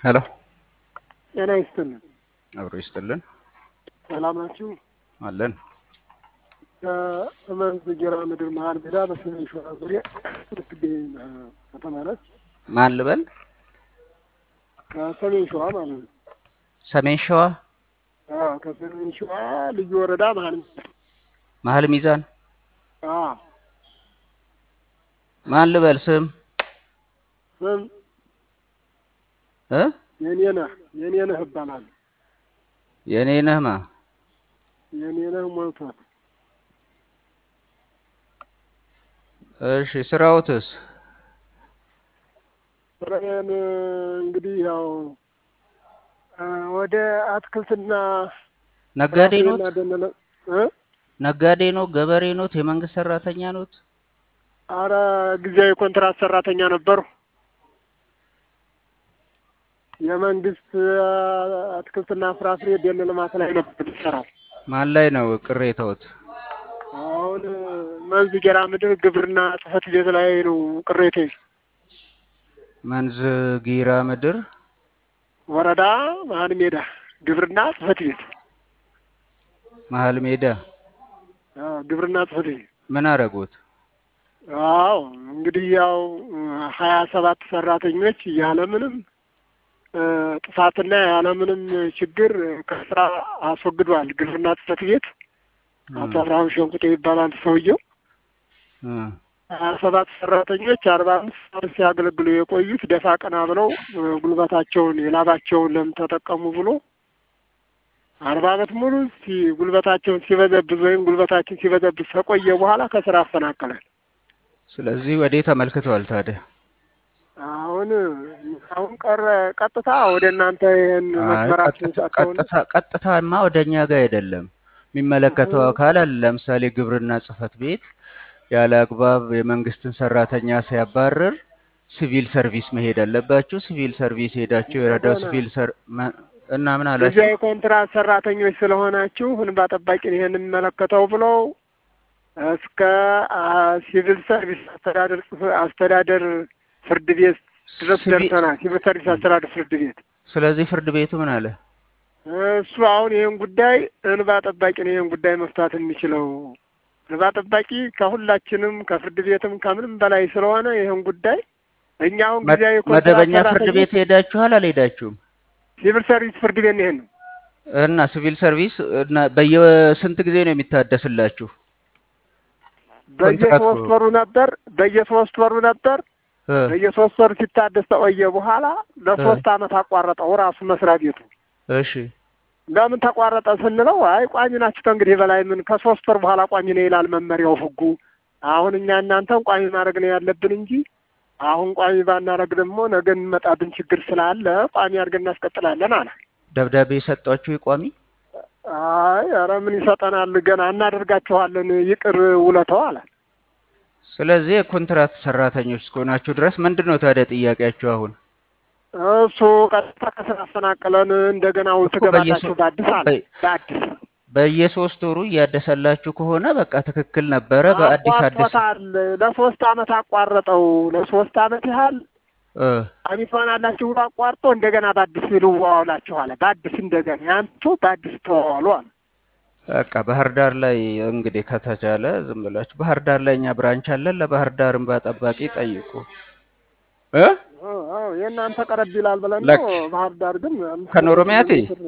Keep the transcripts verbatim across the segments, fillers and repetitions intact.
ሄሎ ጤና ይስጥልን። አብሮ ይስጥልን ሰላም ናችሁ? አለን። ከእመንዝ ጌራ ምድር መሀል ሜዳ በሰሜን ሸዋ ዙሪያ ትገኝ ከተማ ናት። ማን ልበል? ከሰሜን ሸዋ ማለት ነው። ሰሜን ሸዋ? አዎ፣ ከሰሜን ሸዋ ልዩ ወረዳ መሀል መሀል ሚዛን። አዎ። ማን ልበል? ስም ስም እ የኔነህ የኔነህ እባላለሁ። የኔነህ ማ? የኔነህ ሞልቷል። እሺ፣ ስራውትስ? ስራዬን እንግዲህ ያው ወደ አትክልትና ነጋዴ ኖት? እ ነጋዴ ነው? ገበሬ ኖት? የመንግስት ሰራተኛ ኖት? አረ ጊዜያዊ ኮንትራት ሰራተኛ ነበሩ። የመንግስት አትክልትና ፍራፍሬ ደን ልማት ላይ ነበር የምሰራው። ማን ላይ ነው ቅሬታዎት? አሁን መንዝ ጌራ ምድር ግብርና ጽሕፈት ቤት ላይ ነው ቅሬታዬ። መንዝ ጌራ ምድር ወረዳ መሀል ሜዳ ግብርና ጽሕፈት ቤት። መሀል ሜዳ? አዎ፣ ግብርና ጽሕፈት ቤት። ምን አደረጉት? አዎ እንግዲህ ያው ሀያ ሰባት ሰራተኞች ያለምንም ጥፋትና ያለምንም ችግር ከስራ አስወግዷል። ግብርና ጽሕፈት ቤት አቶ አብርሃም ሸንቁጤ ይባላል ሰውየው። ሀያ ሰባት ሰራተኞች አርባ አምስት ዓመት ሲያገለግሉ የቆዩት ደፋ ቀና ብለው ጉልበታቸውን የላባቸውን ለምን ተጠቀሙ ብሎ አርባ ዓመት ሙሉ ሲ ጉልበታቸውን ሲበዘብዝ ወይም ጉልበታችን ሲበዘብዝ ከቆየ በኋላ ከስራ አፈናቀለን። ስለዚህ ወዴት ተመልክቷል ታዲያ? አሁን አሁን ቀረ ቀጥታ ወደ እናንተ ይሄን መስመራችን ሰጥተውን ቀጥታ ቀጥታማ ወደኛ ጋር አይደለም የሚመለከተው አካል አለ። ለምሳሌ ግብርና ጽሕፈት ቤት ያለ አግባብ የመንግስትን ሰራተኛ ሲያባርር ሲቪል ሰርቪስ መሄድ አለባችሁ። ሲቪል ሰርቪስ ሄዳችሁ የረዳው ሲቪል ሰር እና ምን አላችሁ? እዚያ የኮንትራት ሰራተኞች ስለሆናችሁ እንባ ጠባቂ ይሄን የሚመለከተው ብለው እስከ ሲቪል ሰርቪስ አስተዳደር አስተዳደር ፍርድ ቤት ድረስ ደርሰናል። ሲቪል ሰርቪስ አስተዳደር ፍርድ ቤት። ስለዚህ ፍርድ ቤቱ ምን አለ? እሱ አሁን ይሄን ጉዳይ እንባ ጠባቂ ነው ይሄን ጉዳይ መፍታት የሚችለው። እንባ ጠባቂ ከሁላችንም ከፍርድ ቤትም ከምንም በላይ ስለሆነ ይሄን ጉዳይ እኛ አሁን ጊዜያዊ ኮንትራት መደበኛ ፍርድ ቤት ሄዳችኋል አልሄዳችሁም? ሲቪል ሰርቪስ ፍርድ ቤት ነው ይሄን እና ሲቪል ሰርቪስ እና በየስንት ጊዜ ነው የሚታደስላችሁ? በየሶስት ወሩ ነበር በየሶስት ወሩ ነበር በየሶስት ወሩ ሲታደስ ተቆየ በኋላ ለሶስት አመት አቋረጠው ራሱ መስሪያ ቤቱ። እሺ፣ ለምን ተቋረጠ ስንለው አይ ቋሚ ናችሁ እንግዲህ በላይ ምን ከሶስት ወር በኋላ ቋሚ ነው ይላል መመሪያው ህጉ። አሁን እኛ እናንተን ቋሚ ማድረግ ነው ያለብን እንጂ አሁን ቋሚ ባናረግ ደግሞ ነገ እንመጣብን ችግር ስላለ ቋሚ አድርገን እናስቀጥላለን አለ። ደብዳቤ ሰጣችሁ የቋሚ? አይ ኧረ ምን ይሰጠናል ገና እናደርጋችኋለን ይቅር ውለታው አለ። ስለዚህ የኮንትራት ሰራተኞች እስከሆናችሁ ድረስ ምንድነው ታዲያ ጥያቄያችሁ አሁን? እሱ ቀጥታ ከስራ አፈናቀለን እንደገና ውትገባታችሁ በአዲስ አለ። በአዲስ በየሶስት ወሩ እያደሰላችሁ ከሆነ በቃ ትክክል ነበረ። በአዲስ አዲስ ለሶስት አመት አቋረጠው። ለሶስት አመት ያህል እ አሚፋን አላችሁ ብሎ አቋርጦ እንደገና በአዲስ ልዋዋላችሁ አለ። በአዲስ እንደገና ያንቱ በአዲስ ተዋዋሉ አለ። በቃ ባህር ዳር ላይ እንግዲህ ከተቻለ ዝም ብላችሁ ባህር ዳር ላይ እኛ ብራንች አለን። ለባህር ዳር እንባ ጠባቂ ጠይቁ እ አዎ የእናንተ ቀረብ ይላል ብለን ነው። ባህር ዳር ግን ከኖሮሚያቴ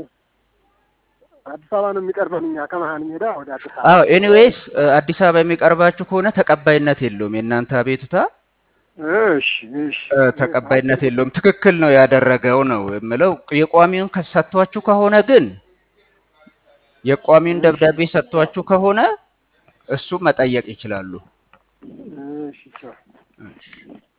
አዲስ አበባ ነው የሚቀርበን እኛ ከመሀል ሜዳ ወደ አዲስ አበባ። አዎ ኤኒዌይስ አዲስ አበባ የሚቀርባችሁ ከሆነ ተቀባይነት የለውም የእናንተ አቤቱታ። እሺ እሺ ተቀባይነት የለውም። ትክክል ነው ያደረገው ነው የምለው። የቋሚውን ከሰጥቷችሁ ከሆነ ግን የቋሚውን ደብዳቤ ሰጥቷችሁ ከሆነ እሱ መጠየቅ ይችላሉ። እሺ።